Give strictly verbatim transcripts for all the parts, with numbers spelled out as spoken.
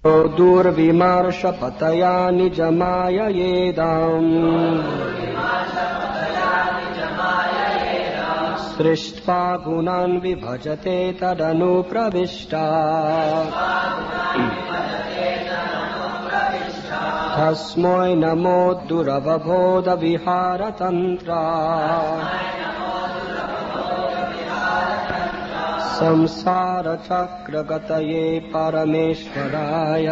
दूर्विमर्शपतया निजमाययेदाम् सृष्ट्वा गुणान् विभजते तदनुप्रविष्टा तस्मै नमो दुरवबोधविहारतन्त्रा संसारचक्रगतये परमेश्वराय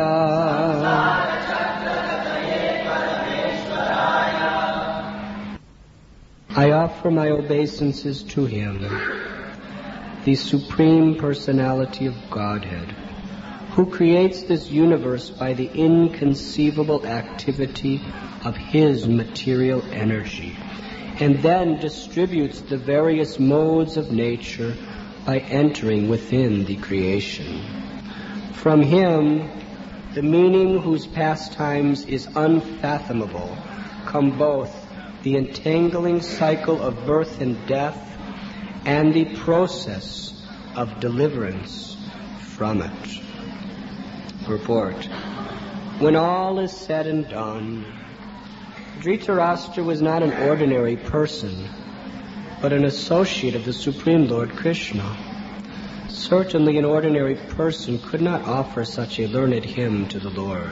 I offer my obeisances to Him, the Supreme Personality of Godhead, who creates this universe by the inconceivable activity of His material energy, and then distributes the various modes of nature by entering within the creation. From Him, the meaning whose pastimes is unfathomable, come both the entangling cycle of birth and death and the process of deliverance from it. Report. When all is said and done, Dhritarashtra was not an ordinary person, but an associate of the Supreme Lord Krishna. Certainly an ordinary person could not offer such a learned hymn to the Lord.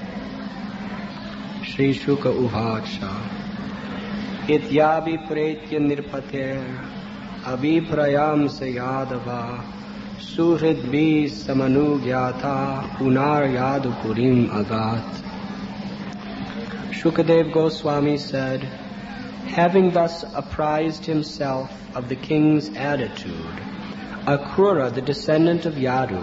Shri Shuka Uvacha Ityabi Pretya Nirpater Abhiprayam Se Yadava Suhridvi Samanugyata Punar Yadu Purim Agat. Shukadev Goswami said, having thus apprised himself of the king's attitude, Akrura, the descendant of Yadu,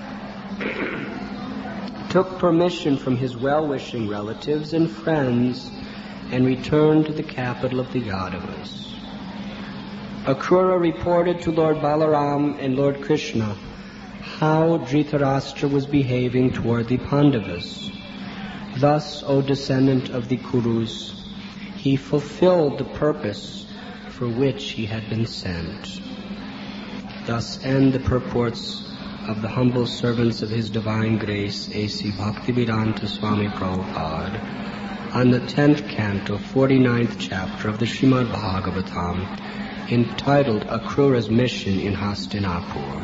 took permission from his well-wishing relatives and friends and returned to the capital of the Yadavas. Akrura reported to Lord Balaram and Lord Krishna how Dhritarashtra was behaving toward the Pandavas. Thus, O descendant of the Kurus, he fulfilled the purpose for which he had been sent. Thus end the purports of the humble servants of His Divine Grace, A C Bhaktivedanta Swami Prabhupada, on the tenth canto, forty-ninth chapter of the Srimad Bhagavatam, entitled Akrura's Mission in Hastinapur.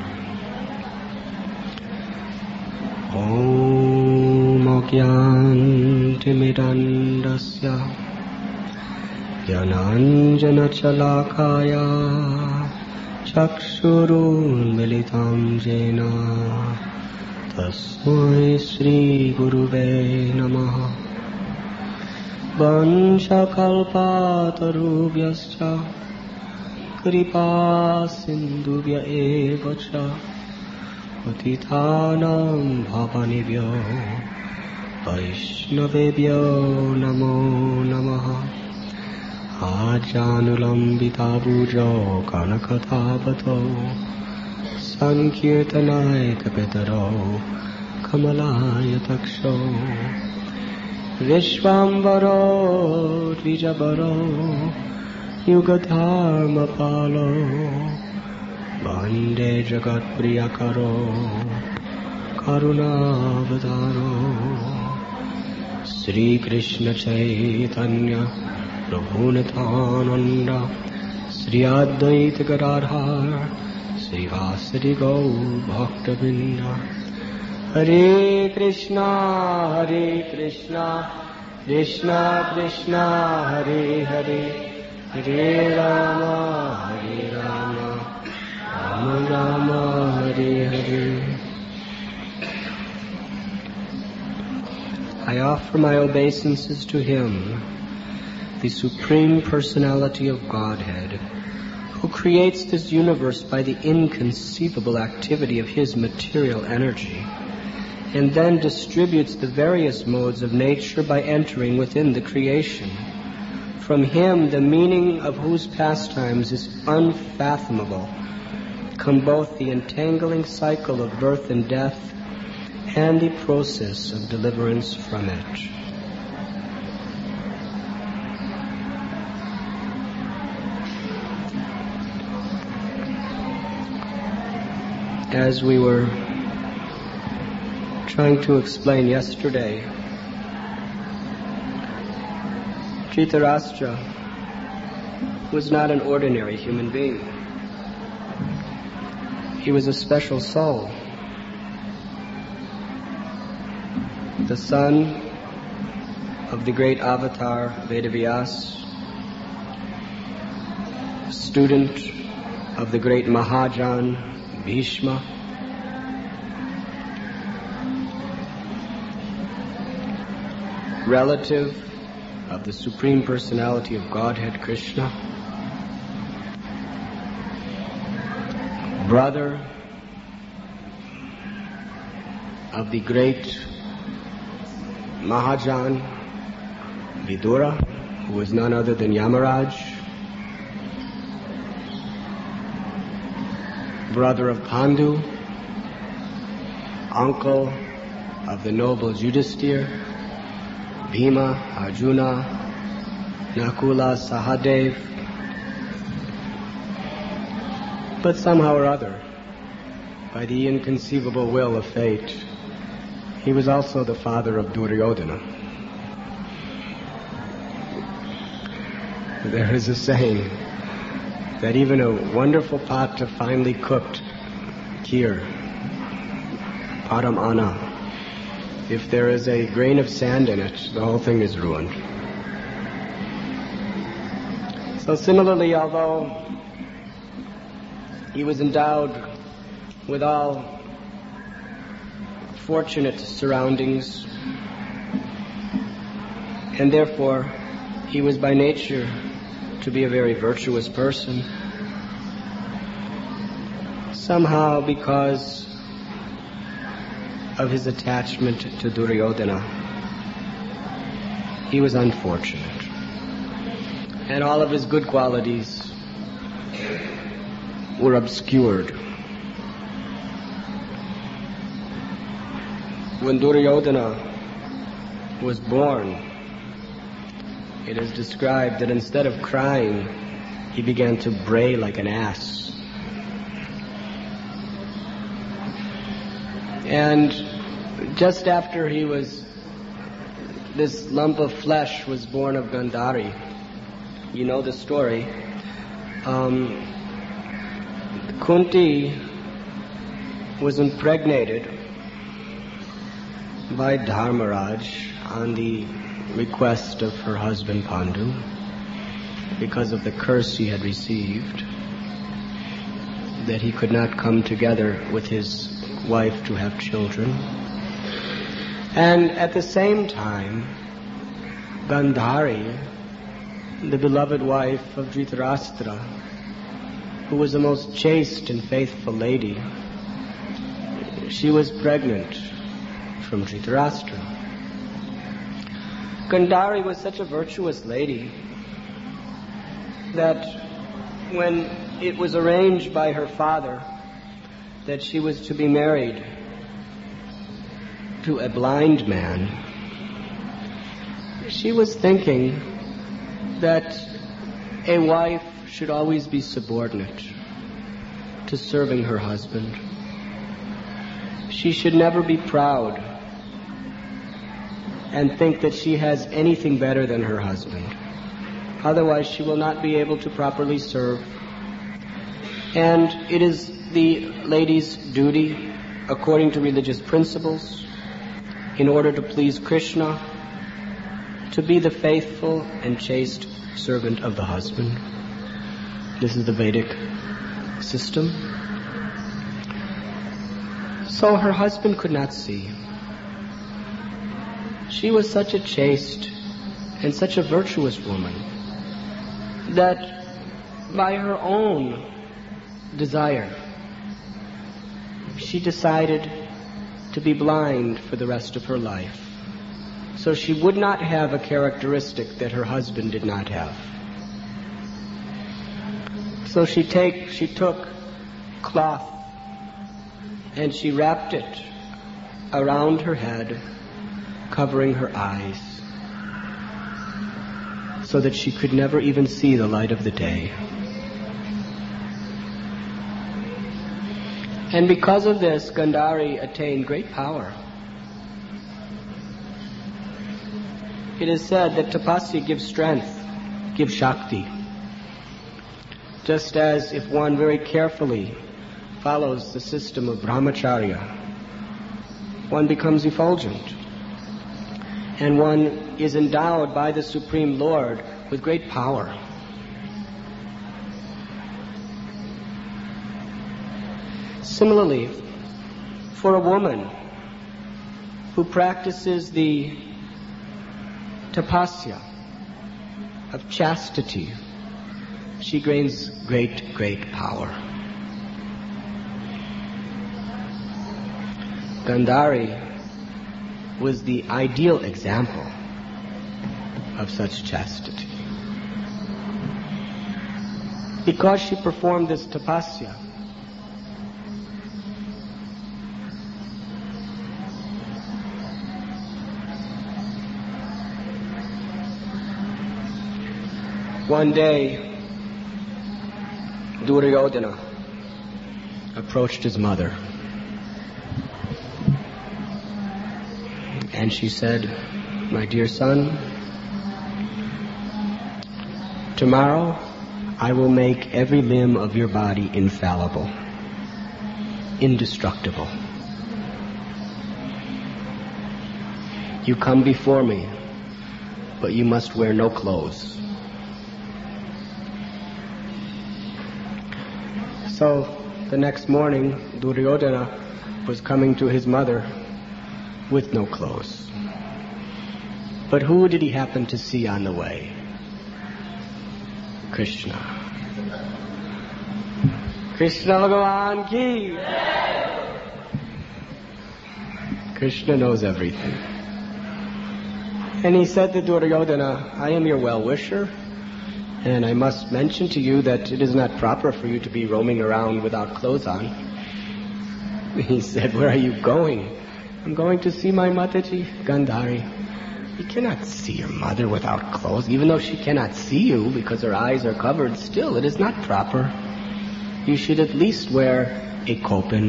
Om Agyantimidandasya Yananjana Chalakaya Chakshurun Militam Jena Tasmai Sri Guruve Namaha Vanshakalpatarubhyascha Kripa Sindhubhya evacha Patithanam Bhavanibhyo Vaishnavebhyo Namo Namaha Ajanulambita Bujo Kanakathapato Sankirtanaya Kapitaro Kamalaya Taksho Vishvambaro Dvijabaro Yugadharma Palo Bande Jagat Priyakaro Karunavadaro Sri Krishna Chaitanya Prabhu Nityananda Sri Advaita Gadadhar Sri Vasadi Gaur Bhaktavinda Hare Krishna Hare Krishna Krishna Krishna Hare Hare Hare Rama Hare Rama Rama Rama Hare Hare. I offer my obeisances to Him, the Supreme Personality of Godhead, who creates this universe by the inconceivable activity of His material energy, and then distributes the various modes of nature by entering within the creation. From Him, the meaning of whose pastimes is unfathomable, come both the entangling cycle of birth and death and the process of deliverance from it. As we were trying to explain yesterday, Dhritarashtra was not an ordinary human being. He was a special soul. The son of the great avatar Vedavyas, student of the great Mahajan Bhishma, relative of the Supreme Personality of Godhead Krishna, brother of the great Mahajan Vidura, who was none other than Yamaraj, brother of Pandu, uncle of the noble Yudhisthira, Bhima, Arjuna, Nakula, Sahadev. But somehow or other, by the inconceivable will of fate, he was also the father of Duryodhana. There is a saying that even a wonderful pot of finely cooked kheer, param anna, if there is a grain of sand in it, the whole thing is ruined. So similarly, although he was endowed with all fortunate surroundings, and therefore he was by nature to be a very virtuous person, somehow because of his attachment to Duryodhana, he was unfortunate. And all of his good qualities were obscured. When Duryodhana was born, it is described that instead of crying, he began to bray like an ass. And just after he was, this lump of flesh was born of Gandhari. You know the story. Um, Kunti was impregnated by Dharmaraj on the request of her husband Pandu because of the curse he had received, that he could not come together with his wife to have children. And at the same time, Gandhari, the beloved wife of Dhritarashtra, who was a most chaste and faithful lady, she was pregnant from Dhritarashtra. Gandhari was such a virtuous lady that when it was arranged by her father that she was to be married to a blind man, she was thinking that a wife should always be subordinate to serving her husband. She should never be proud and think that she has anything better than her husband. Otherwise, she will not be able to properly serve. And it is the lady's duty, according to religious principles, in order to please Krishna, to be the faithful and chaste servant of the husband. This is the Vedic system. So her husband could not see. She was such a chaste and such a virtuous woman that by her own desire, she decided to be blind for the rest of her life. So she would not have a characteristic that her husband did not have. So she take she took cloth and she wrapped it around her head, covering her eyes, so that she could never even see the light of the day. And because of this, Gandhari attained great power. It is said that tapasya gives strength, gives shakti. Just as if one very carefully follows the system of brahmacharya, one becomes effulgent. And one is endowed by the Supreme Lord with great power. Similarly, for a woman who practices the tapasya of chastity, she gains great, great power. Gandhari was the ideal example of such chastity. Because she performed this tapasya, one day, Duryodhana approached his mother, and she said, "My dear son, tomorrow I will make every limb of your body infallible, indestructible. You come before me, but you must wear no clothes." So the next morning, Duryodhana was coming to his mother with no clothes. But who did he happen to see on the way? Krishna. Krishna Bhagavan ki. Krishna knows everything. And he said to Duryodhana, "I am your well-wisher, and I must mention to you that it is not proper for you to be roaming around without clothes on." He said, "Where are you going?" "I'm going to see my Mataji, Gandhari." "You cannot see your mother without clothes, even though she cannot see you because her eyes are covered. Still, it is not proper. You should at least wear a kopin."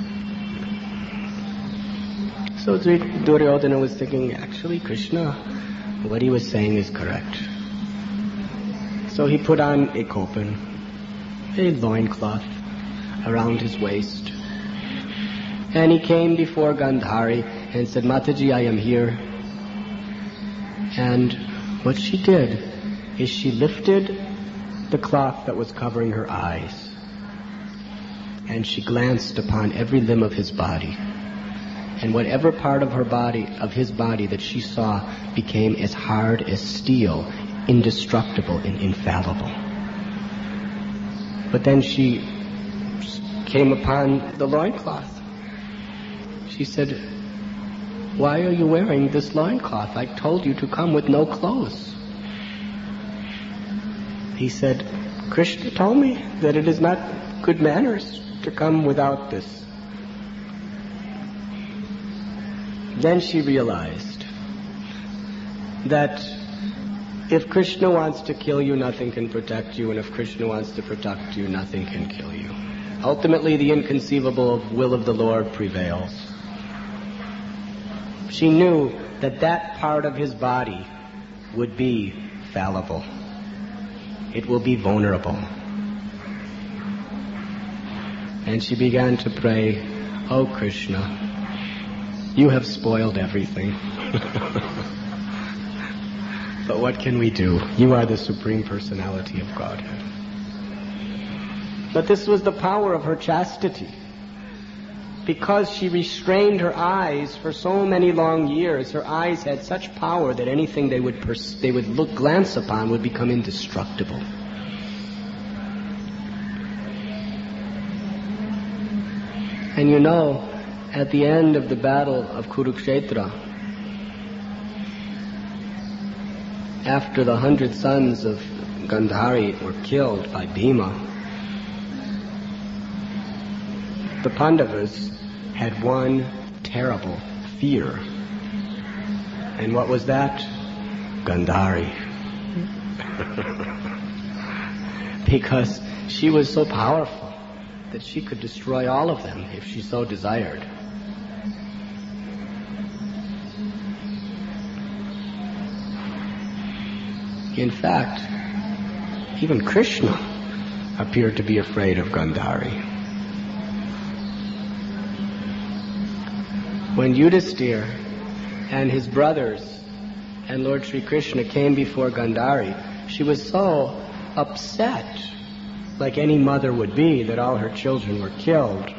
So Duryodhana was thinking, actually, Krishna, what he was saying is correct. So he put on a kopin, a loincloth around his waist. And he came before Gandhari and said, "Mataji, I am here." And what she did is she lifted the cloth that was covering her eyes, and she glanced upon every limb of his body. And whatever part of her body, of his body that she saw became as hard as steel, indestructible and infallible. But then she came upon the loincloth. She said, "Why are you wearing this loincloth? I told you to come with no clothes." He said, "Krishna told me that it is not good manners to come without this." Then she realized that if Krishna wants to kill you, nothing can protect you, and if Krishna wants to protect you, nothing can kill you. Ultimately, the inconceivable will of the Lord prevails. She knew that that part of his body would be fallible. It will be vulnerable. And she began to pray, "Oh Krishna, you have spoiled everything." But what can we do? You are the Supreme Personality of Godhead. But this was the power of her chastity. Because she restrained her eyes for so many long years, her eyes had such power that anything they would pers- they would look glance upon would become indestructible. And you know, at the end of the battle of Kurukshetra, after the hundred sons of Gandhari were killed by Bhima, the Pandavas had one terrible fear. And what was that? Gandhari. Because she was so powerful that she could destroy all of them if she so desired. In fact, even Krishna appeared to be afraid of Gandhari. When Yudhisthira and his brothers and Lord Sri Krishna came before Gandhari, she was so upset, like any mother would be, that all her children were killed,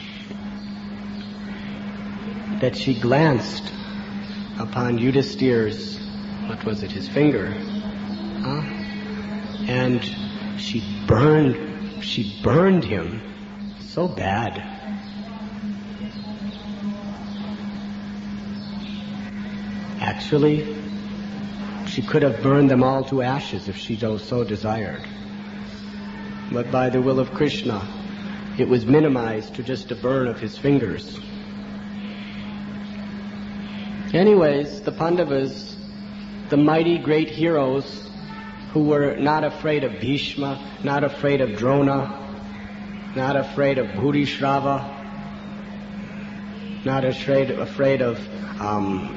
that she glanced upon Yudhisthira's, what was it, his finger, huh? And she burned, she burned him so bad. Actually, she could have burned them all to ashes if she so desired. But by the will of Krishna, it was minimized to just a burn of his fingers. Anyways, the Pandavas, the mighty great heroes who were not afraid of Bhishma, not afraid of Drona, not afraid of Bhurishrava, not afraid, afraid of um,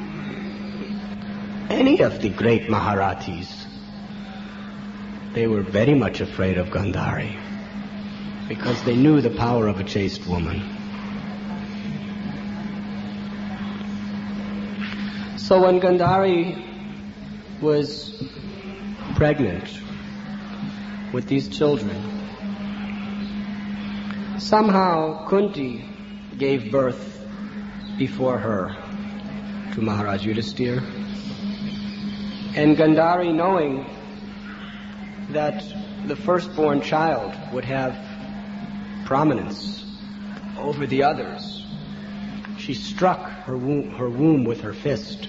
any of the great Maharathis. They were very much afraid of Gandhari because they knew the power of a chaste woman. So when Gandhari was pregnant with these children, somehow Kunti gave birth before her to Maharaj Yudhisthira. And Gandhari, knowing that the firstborn child would have prominence over the others, she struck her womb, her womb with her fist.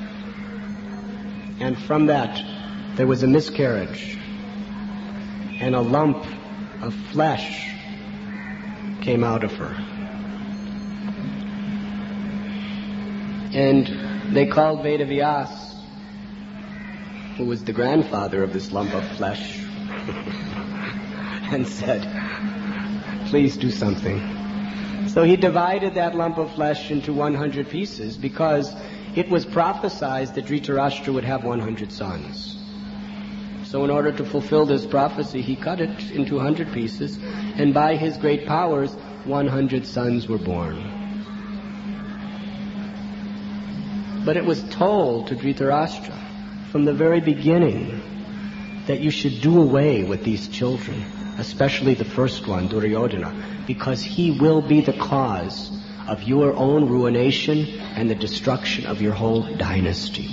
And from that, there was a miscarriage, and a lump of flesh came out of her. And they called Vedavyas, who was the grandfather of this lump of flesh, and said, please do something. So he divided that lump of flesh into one hundred pieces because it was prophesied that Dhritarashtra would have one hundred sons. So in order to fulfill this prophecy, he cut it into one hundred pieces, and by his great powers, one hundred sons were born. But it was told to Dhritarashtra from the very beginning that you should do away with these children, especially the first one, Duryodhana, because he will be the cause of your own ruination and the destruction of your whole dynasty.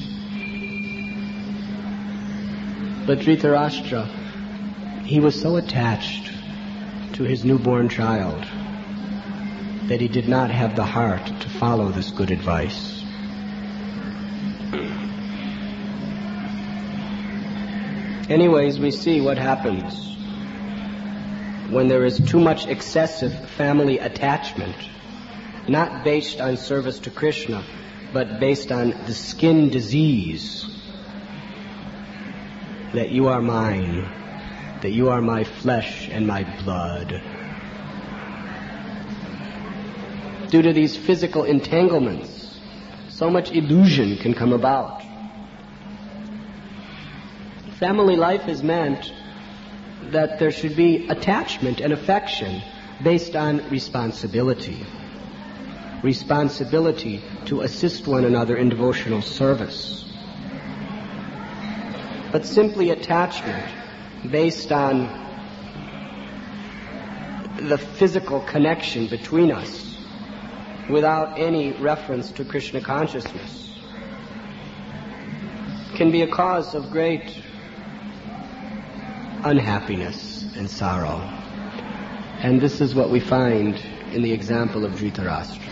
But Dhritarashtra, he was so attached to his newborn child that he did not have the heart to follow this good advice. Anyways, we see what happens when there is too much excessive family attachment, not based on service to Krishna, but based on the skin disease, that you are mine, that you are my flesh and my blood. Due to these physical entanglements, so much illusion can come about. Family life is meant that there should be attachment and affection based on responsibility. Responsibility to assist one another in devotional service. But simply attachment based on the physical connection between us without any reference to Krishna consciousness can be a cause of great unhappiness and sorrow. And this is what we find in the example of Dhritarashtra.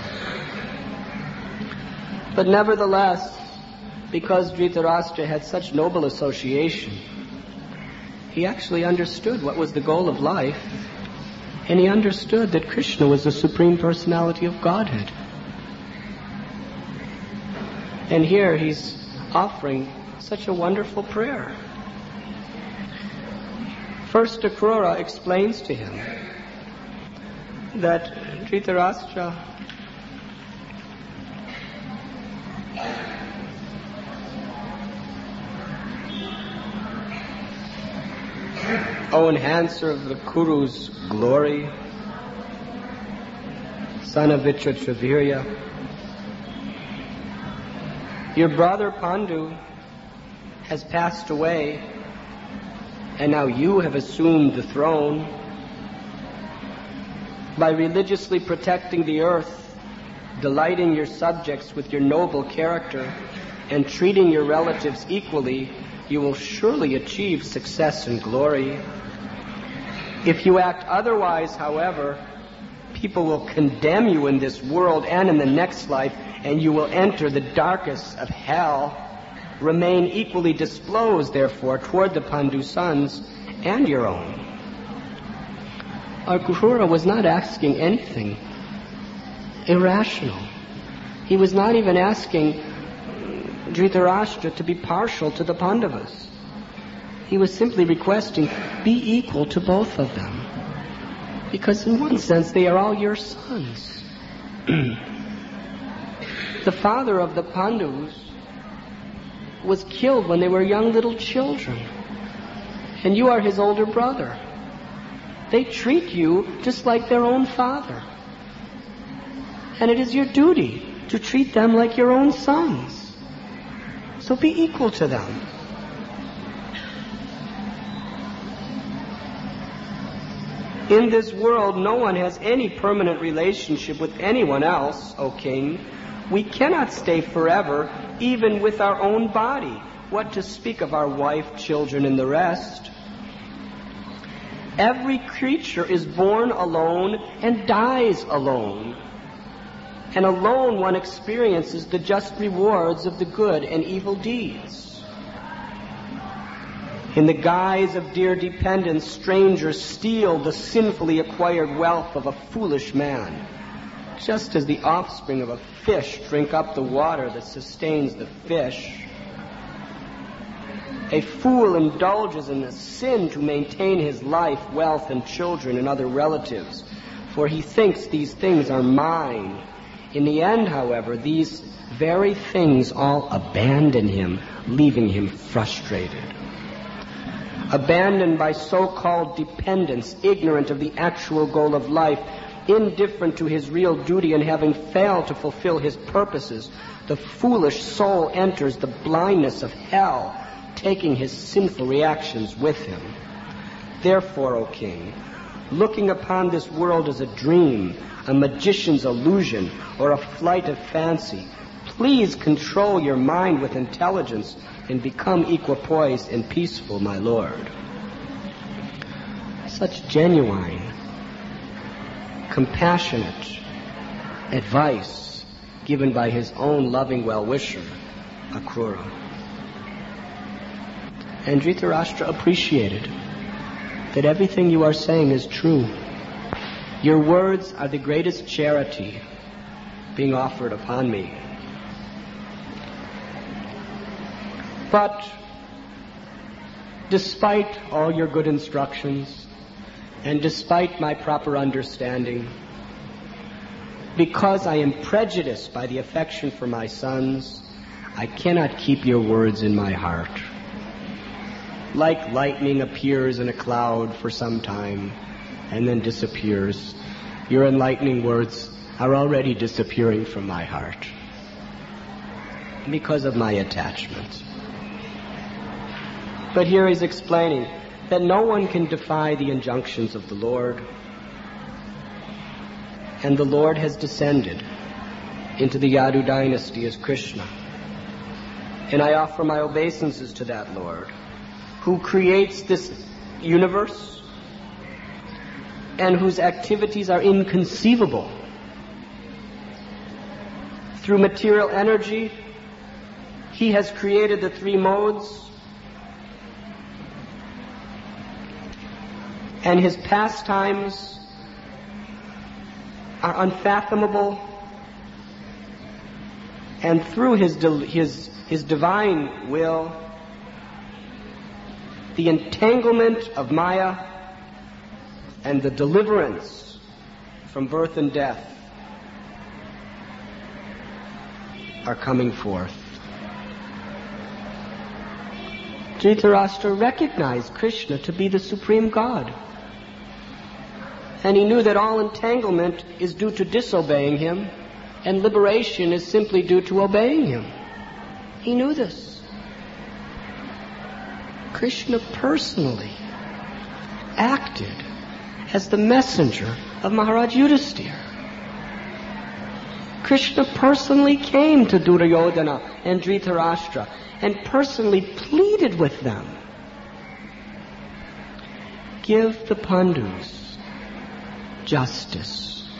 But nevertheless, because Dhritarashtra had such noble association, he actually understood what was the goal of life, and he understood that Krishna was the Supreme Personality of Godhead. And here he's offering such a wonderful prayer. First, Akrura explains to him that Dhritarashtra O enhancer of the Kuru's glory, son of Vitratravirya, your brother Pandu has passed away, and now you have assumed the throne. By religiously protecting the earth, delighting your subjects with your noble character, and treating your relatives equally, you will surely achieve success and glory. If you act otherwise, however, people will condemn you in this world and in the next life, and you will enter the darkest of hell. Remain equally disposed, therefore, toward the Pandu sons and your own. Akrura was not asking anything irrational. He was not even asking Dhritarashtra to be partial to the Pandavas. He was simply requesting, be equal to both of them. Because in one sense, they are all your sons. The father of the Pandavas was killed when they were young little children. And you are his older brother. They treat you just like their own father. And it is your duty to treat them like your own sons. So be equal to them. In this world, no one has any permanent relationship with anyone else, O king. We cannot stay forever, even with our own body. What to speak of our wife, children, and the rest? Every creature is born alone and dies alone. And alone one experiences the just rewards of the good and evil deeds. In the guise of dear dependence, strangers steal the sinfully acquired wealth of a foolish man, just as the offspring of a fish drink up the water that sustains the fish. A fool indulges in the sin to maintain his life, wealth, and children and other relatives, for he thinks these things are mine. In the end, however, these very things all abandon him, leaving him frustrated. Abandoned by so-called dependence, ignorant of the actual goal of life, indifferent to his real duty, and having failed to fulfill his purposes, the foolish soul enters the blindness of hell, taking his sinful reactions with him. Therefore, O king, looking upon this world as a dream, a magician's illusion, or a flight of fancy, please control your mind with intelligence and become equipoised and peaceful, my lord. Such genuine, compassionate advice given by his own loving well-wisher, Akrura. And Dhritarashtra appreciated that everything you are saying is true. Your words are the greatest charity being offered upon me. But despite all your good instructions, and despite my proper understanding, because I am prejudiced by the affection for my sons, I cannot keep your words in my heart. Like lightning appears in a cloud for some time and then disappears, your enlightening words are already disappearing from my heart because of my attachment. But here he's explaining that no one can defy the injunctions of the Lord, and the Lord has descended into the Yadu dynasty as Krishna. And I offer my obeisances to that Lord, who creates this universe and whose activities are inconceivable. Through material energy, he has created the three modes, and his pastimes are unfathomable, and through his, his, his divine will, the entanglement of Maya and the deliverance from birth and death are coming forth. Dhritarashtra recognized Krishna to be the supreme God. And he knew that all entanglement is due to disobeying him, and liberation is simply due to obeying him. He knew this. Krishna personally acted as the messenger of Maharaj Yudhisthira. Krishna personally came to Duryodhana and Dhritarashtra and personally pleaded with them. Give the Pandus justice.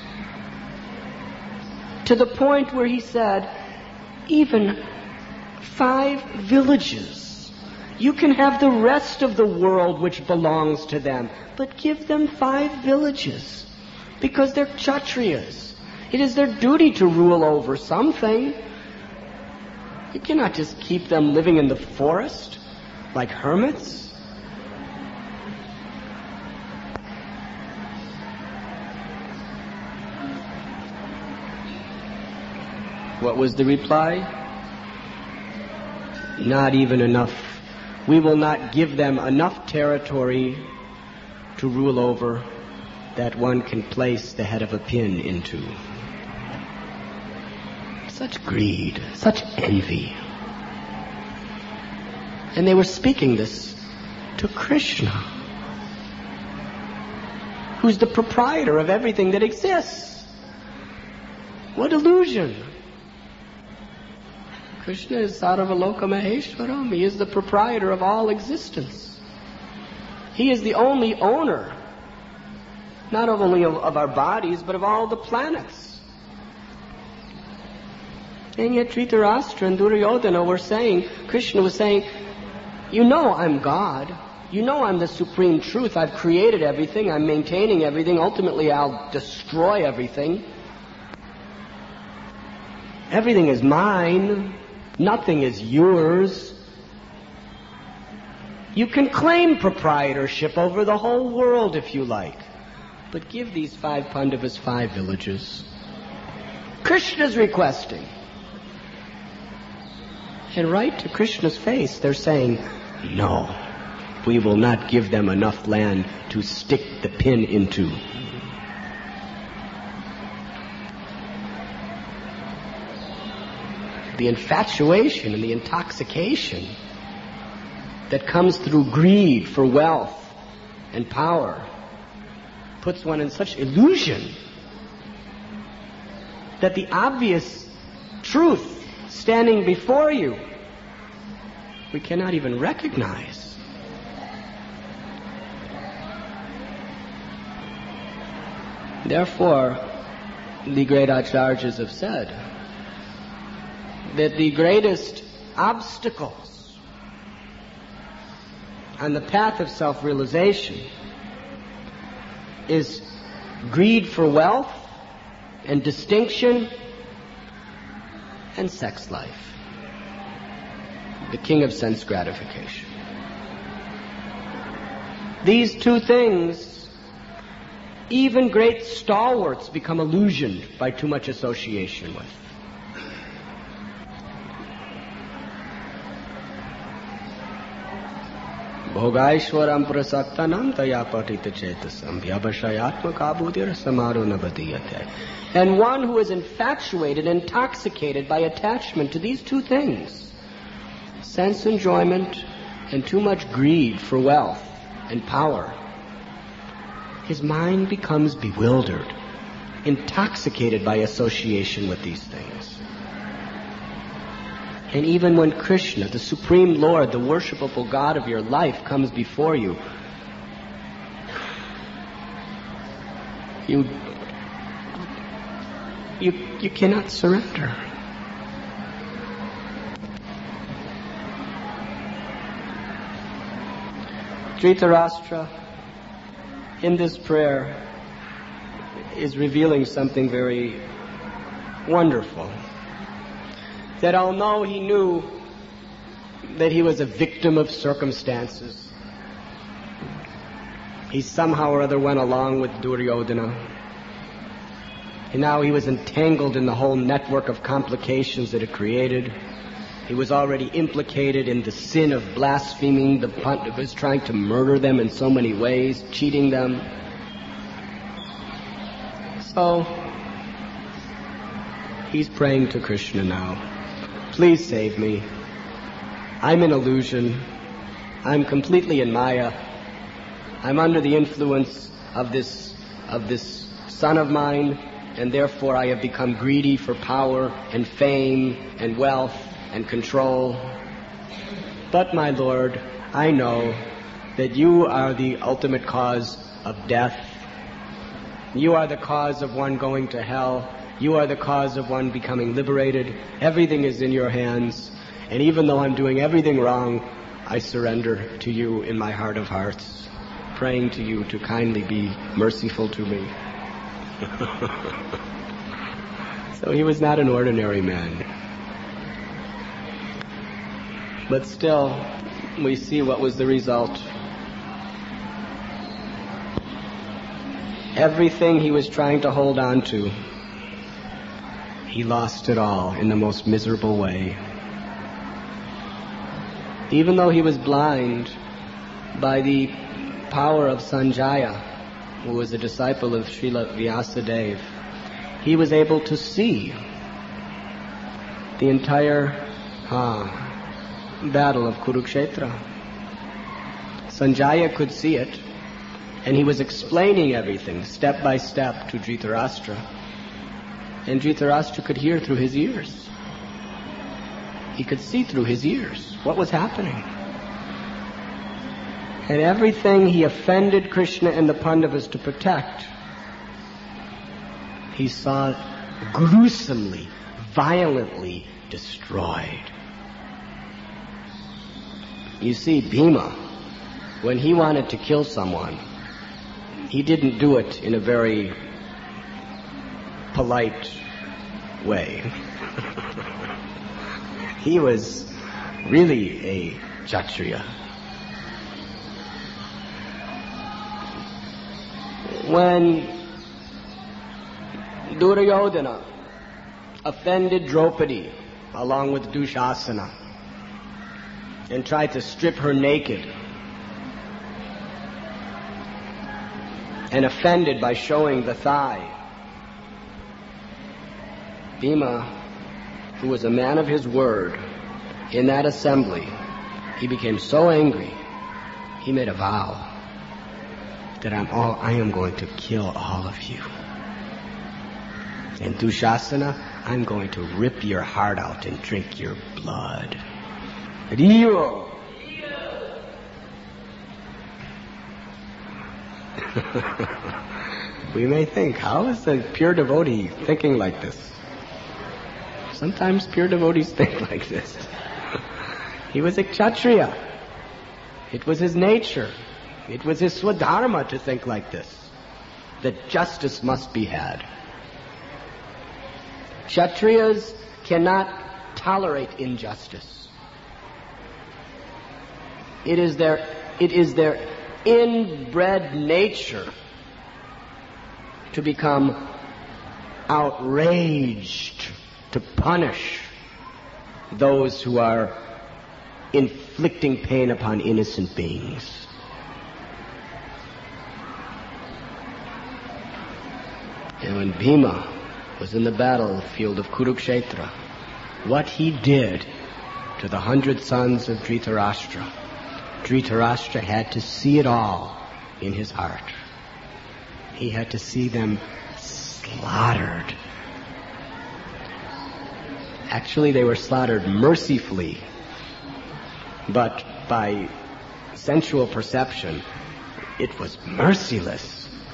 To the point where he said, even five villages, you can have the rest of the world which belongs to them, but give them five villages, because they're Kshatriyas. It is their duty to rule over something. You cannot just keep them living in the forest like hermits. What was the reply? Not even enough. We will not give them enough territory to rule over that one can place the head of a pin into. Such greed, such envy. And they were speaking this to Krishna, who's the proprietor of everything that exists. What illusion! Krishna is Sarvaloka Maheshwaram. He is the proprietor of all existence. He is the only owner, not only of, of our bodies, but of all the planets. And yet Dhritarashtra and Duryodhana were saying, Krishna was saying, you know I'm God. You know I'm the supreme truth. I've created everything. I'm maintaining everything. Ultimately I'll destroy everything. Everything is mine. Nothing is yours. You can claim proprietorship over the whole world if you like, but give these five Pandavas five villages. Krishna's requesting. And right to Krishna's face, they're saying, no, we will not give them enough land to stick the pin into. The infatuation and the intoxication that comes through greed for wealth and power puts one in such illusion that the obvious truth standing before you we cannot even recognize. Therefore, the great Acharyas have said that the greatest obstacles on the path of self-realization is greed for wealth and distinction and sex life, the king of sense gratification. These two things, even great stalwarts become illusioned by too much association with. Bhogaishwaram prasaktanam taya patita chetasam vyabhashayatma kabudira samaro nabadiyate. And one who is infatuated, intoxicated by attachment to these two things, sense enjoyment and too much greed for wealth and power, his mind becomes bewildered, intoxicated by association with these things. And even when Krishna, the Supreme Lord, the worshipable God of your life, comes before you, you, you, you cannot surrender. Dhritarashtra, in this prayer, is revealing something very wonderful. That although he knew that he was a victim of circumstances, he somehow or other went along with Duryodhana. And now he was entangled in the whole network of complications that it created. He was already implicated in the sin of blaspheming the Pandavas, trying to murder them in so many ways, cheating them. So, he's praying to Krishna now. Please save me. I'm an illusion. I'm completely in Maya. I'm under the influence of this, of this son of mine, and therefore I have become greedy for power and fame and wealth and control. But my Lord, I know that you are the ultimate cause of death. You are the cause of one going to hell. You are the cause of one becoming liberated. Everything is in your hands. And even though I'm doing everything wrong, I surrender to you in my heart of hearts, praying to you to kindly be merciful to me. So he was not an ordinary man. But still, we see what was the result. Everything he was trying to hold on to, he lost it all in the most miserable way. Even though he was blind by the power of Sanjaya, who was a disciple of Srila Vyasadeva, he was able to see the entire ah, battle of Kurukshetra. Sanjaya could see it, and he was explaining everything step by step to Dhritarashtra. And Dhritarashtra could hear through his ears. He could see through his ears what was happening. And everything he offended Krishna and the Pandavas to protect, he saw gruesomely, violently destroyed. You see, Bhima, when he wanted to kill someone, he didn't do it in a very polite way. He was really a Kshatriya. When Duryodhana offended Draupadi along with Dushasana and tried to strip her naked, and offended by showing the thigh, Bhima, who was a man of his word, in that assembly, he became so angry, he made a vow that I'm all, I am going to kill all of you. And Dushasana, I'm going to rip your heart out and drink your blood. Rio! We may think, how is a pure devotee thinking like this? Sometimes pure devotees think like this. He was a Kshatriya. It was his nature. It was his swadharma to think like this, that justice must be had. Kshatriyas cannot tolerate injustice. It is their, it is their inbred nature to become outraged, to punish those who are inflicting pain upon innocent beings. And when Bhima was in the battlefield of Kurukshetra, what he did to the hundred sons of Dhritarashtra, Dhritarashtra had to see it all in his heart. He had to see them slaughtered. Actually, they were slaughtered mercifully, but by sensual perception, it was merciless.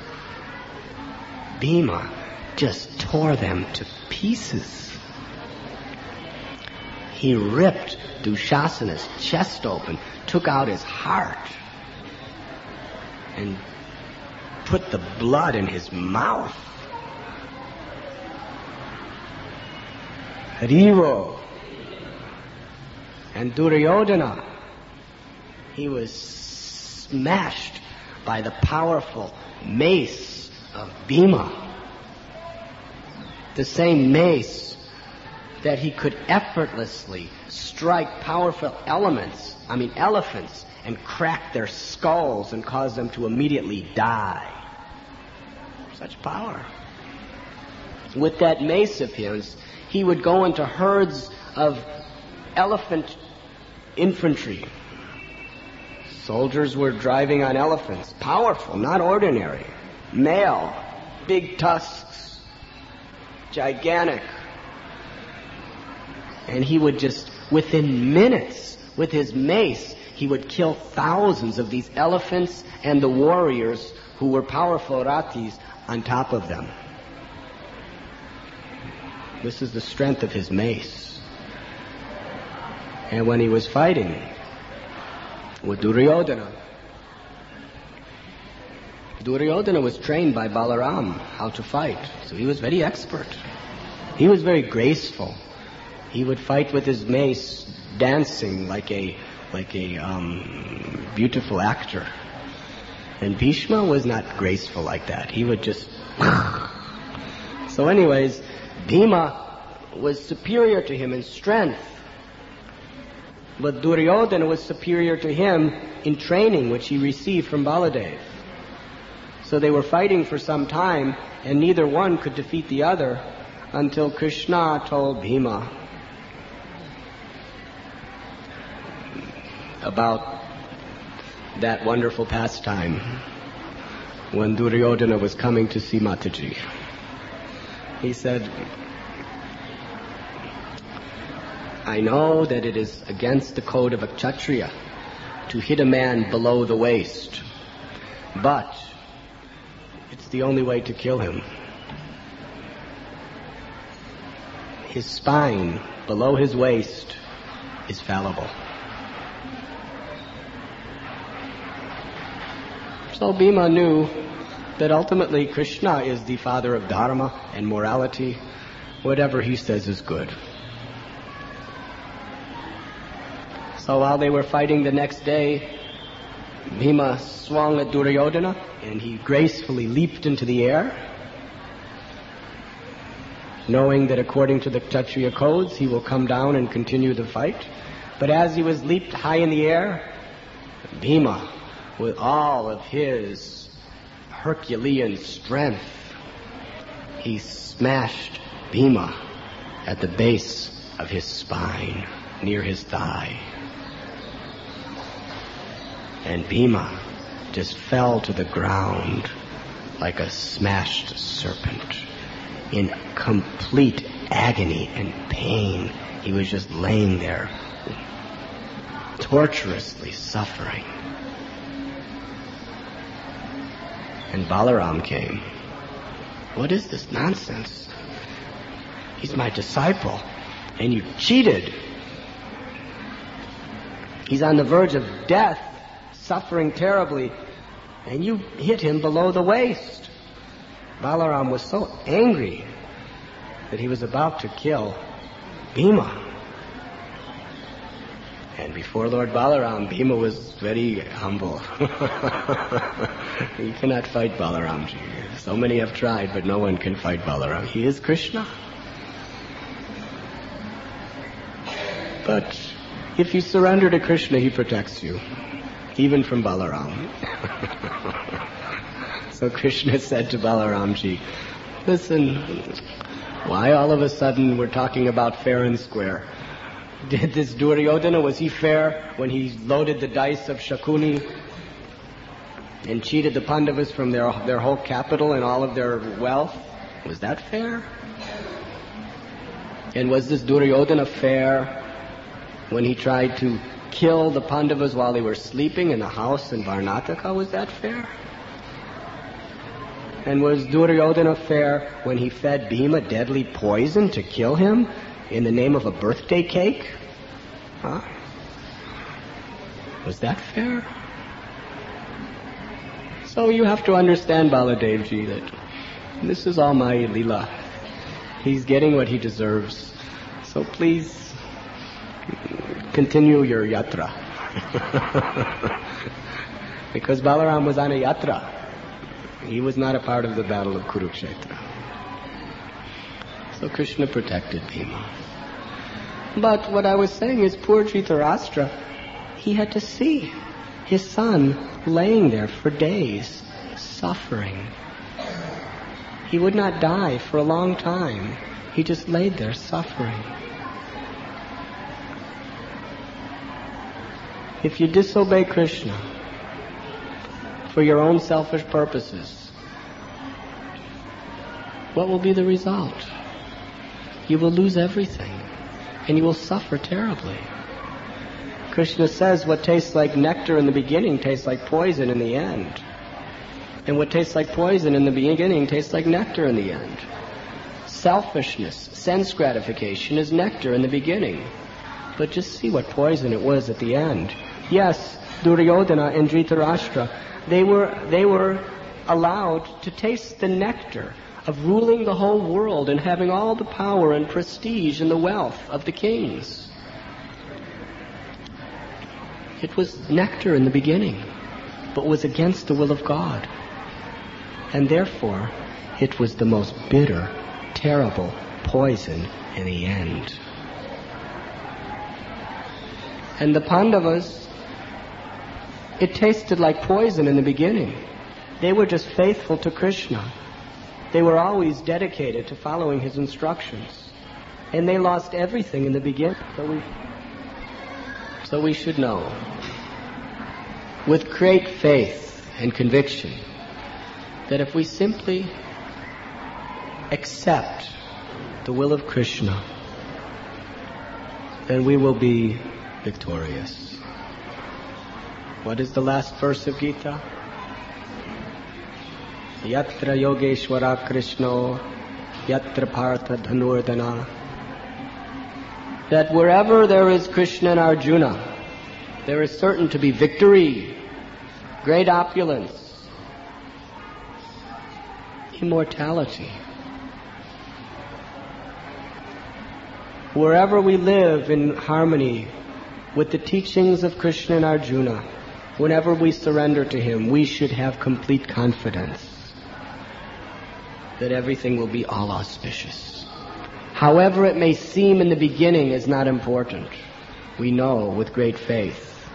Bhima just tore them to pieces. He ripped Dushasana's chest open, took out his heart, and put the blood in his mouth. Harivo. And Duryodhana, he was smashed by the powerful mace of Bhima. The same mace that he could effortlessly strike powerful elements, I mean elephants, and crack their skulls and cause them to immediately die. Such power. With that mace of his, he would go into herds of elephant infantry. Soldiers were driving on elephants, powerful, not ordinary, male, big tusks, gigantic. And he would just, within minutes, with his mace, he would kill thousands of these elephants and the warriors who were powerful ratis on top of them. This is the strength of his mace. And when he was fighting with Duryodhana, Duryodhana was trained by Balaram how to fight, so he was very expert. He was very graceful. He would fight with his mace, dancing like a like a um, beautiful actor. And Bhishma was not graceful like that. He would just... So anyways, Bhima was superior to him in strength. But Duryodhana was superior to him in training, which he received from Baladev. So they were fighting for some time, and neither one could defeat the other until Krishna told Bhima about that wonderful pastime when Duryodhana was coming to see Mataji. He said, I know that it is against the code of a Kshatriya to hit a man below the waist, but it's the only way to kill him. His spine below his waist is fallible. So Bhima knew that ultimately Krishna is the father of dharma and morality. Whatever he says is good. So while they were fighting the next day, Bhima swung at Duryodhana and he gracefully leaped into the air, knowing that according to the Kshatriya codes he will come down and continue the fight. But as he was leaped high in the air, Bhima, with all of his Herculean strength, he smashed Bhima at the base of his spine, near his thigh. And Bhima just fell to the ground like a smashed serpent. In complete agony and pain, he was just laying there, torturously suffering. And Balaram came. What is this nonsense? He's my disciple, and you cheated. He's on the verge of death, suffering terribly, and you hit him below the waist. Balaram was so angry that he was about to kill Bhima. And before Lord Balaram, Bhima was very humble. You cannot fight Balaramji. So many have tried, but no one can fight Balaram. He is Krishna. But if you surrender to Krishna, he protects you, even from Balaram. So Krishna said to Balaramji, listen, why all of a sudden we're talking about fair and square? Did this Duryodhana, was he fair when he loaded the dice of Shakuni and cheated the Pandavas from their, their whole capital and all of their wealth? Was that fair? And was this Duryodhana fair when he tried to kill the Pandavas while they were sleeping in the house in Varnataka? Was that fair? And was Duryodhana fair when he fed Bhima deadly poison to kill him in the name of a birthday cake? Huh? Was that fair? So you have to understand, Baladevji, that this is all my Leela. He's getting what he deserves. So please, continue your yatra. Because Balaram was on a yatra. He was not a part of the battle of Kurukshetra. So Krishna protected Bhima. But what I was saying is poor Dhritarashtra, he had to see his son laying there for days, suffering. He would not die for a long time. He just laid there suffering. If you disobey Krishna for your own selfish purposes, what will be the result? You will lose everything, and you will suffer terribly. Krishna says what tastes like nectar in the beginning tastes like poison in the end. And what tastes like poison in the beginning tastes like nectar in the end. Selfishness, sense gratification is nectar in the beginning. But just see what poison it was at the end. Yes, Duryodhana and Dhritarashtra, they were, they were allowed to taste the nectar of ruling the whole world and having all the power and prestige and the wealth of the kings. It was nectar in the beginning, but was against the will of God. And therefore, it was the most bitter, terrible poison in the end. And the Pandavas, it tasted like poison in the beginning. They were just faithful to Krishna. They were always dedicated to following his instructions. And they lost everything in the beginning. So we, so we should know, with great faith and conviction, that if we simply accept the will of Krishna, then we will be victorious. What is the last verse of Gita? Yatra Yogeshwara Krishno, Yatra Partha Dhanurdana. That wherever there is Krishna and Arjuna, there is certain to be victory, great opulence, immortality. Wherever we live in harmony with the teachings of Krishna and Arjuna, whenever we surrender to him, we should have complete confidence that everything will be all auspicious. However it may seem in the beginning is not important. We know with great faith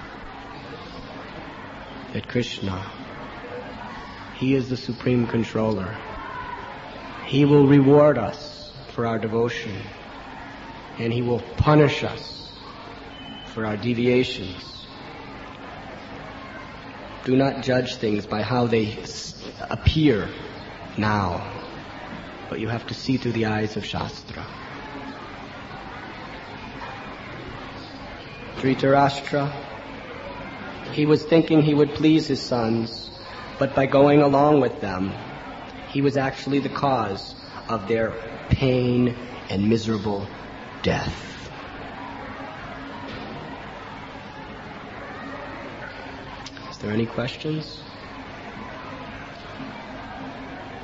that Krishna, he is the supreme controller. He will reward us for our devotion, and he will punish us for our deviations. Do not judge things by how they appear now, but you have to see through the eyes of Shastra. Dhritarashtra, he was thinking he would please his sons, but by going along with them, he was actually the cause of their pain and miserable death. Is there any questions?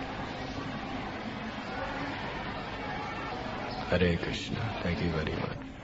Hare Krishna. Thank you very much.